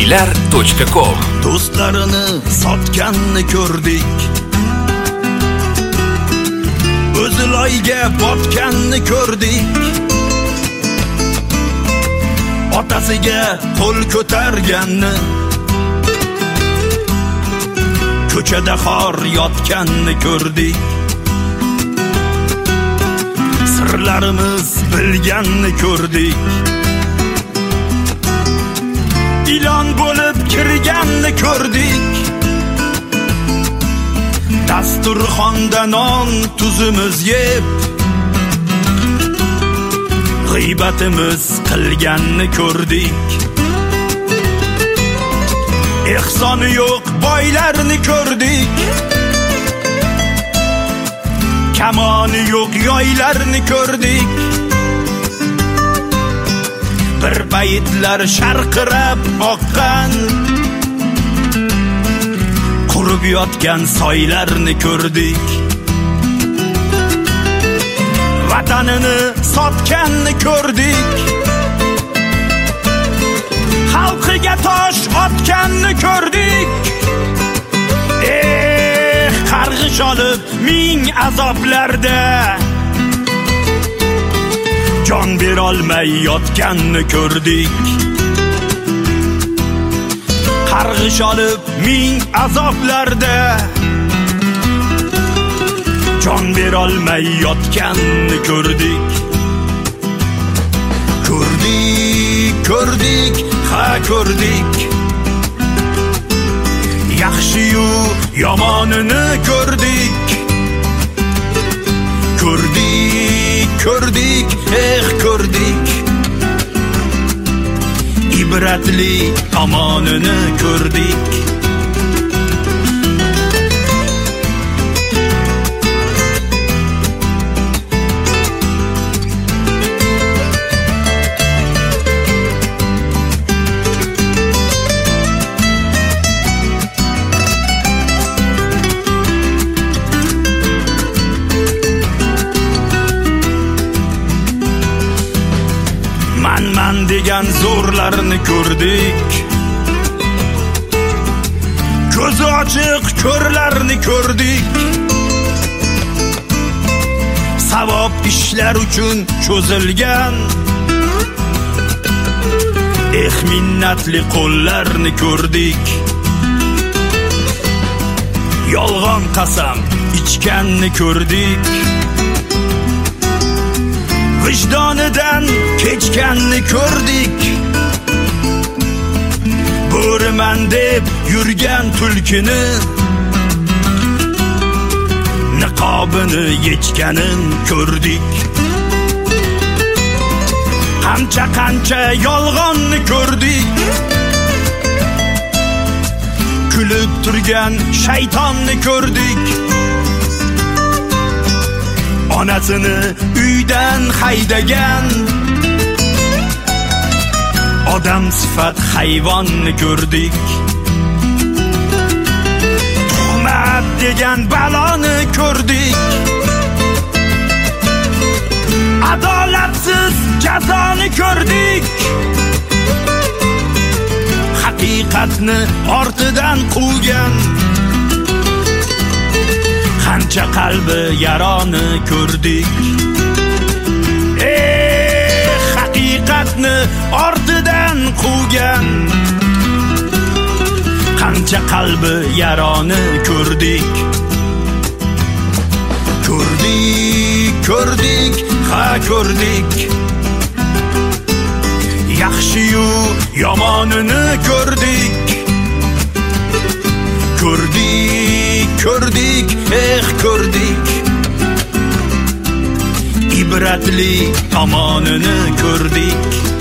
radiohaylar.com. Do'stlarini sotganni ko'rdik, o'ziloyga botganni ko'rdik, otasiga qo'l ko'targanni, ko'chada xor yotganni ko'rdik. Sirlarimiz bilganni ko'rdik, ilon bo'lib kirganni ko'rdik. Dasturxonda non tuzimiz yeb, g'iybatimiz qilganni ko'rdik. Ehsoni yo'q boylarni ko'rdik, kamoni yo'q yoylarni ko'rdik. Bir paytlar sharqirab oqqan, qurib yotgan soylarni ko'rdik. Vatanini sotganni ko'rdik, xalqiga tosh otganni ko'rdik. Qarg'ish olib ming azoblarda, jon berolmay yotganni ko'rdik. Qarg'ish olib ming azoblarda, jon berolmay yotganni ko'rdik. Ko'rdik, ha ko'rdik, yaxshi-yu yomonini ko'rdik. Ko'rdik, ko'rdik, ibratli tomonini ko'rdik. Man degan zo'rlarni ko'rdik, ko'zi ochiq ko'rlarni ko'rdik. Savob ishlar uchun cho'zilgan minnatli qo'llarni ko'rdik. Yolg'on qasam ichganni ko'rdik, vijdonidan kechganni ko'rdik. Bo'riman deb yurgan tulkini, niqobini yechganin ko'rdik. Qancha yolg'onni ko'rdik, kulib turgan shaytonni ko'rdik. Onasini uydan haydagan odam sifat hayvonni ko'rdik. Tuhmat degan baloni ko'rdik, adolatsiz jazoni ko'rdik. Haqiqatni ortidan quvgan qancha qalbi yaroni ko'rdik. Haqiqatni ortidan quvgan qancha qalbi yaroni ko'rdik. Ko'rdik, ha ko'rdik, yaxshi-yu yomonini ko'rdik. Ko'rdik, ko'rdik, ibratli tomonini ko'rdik.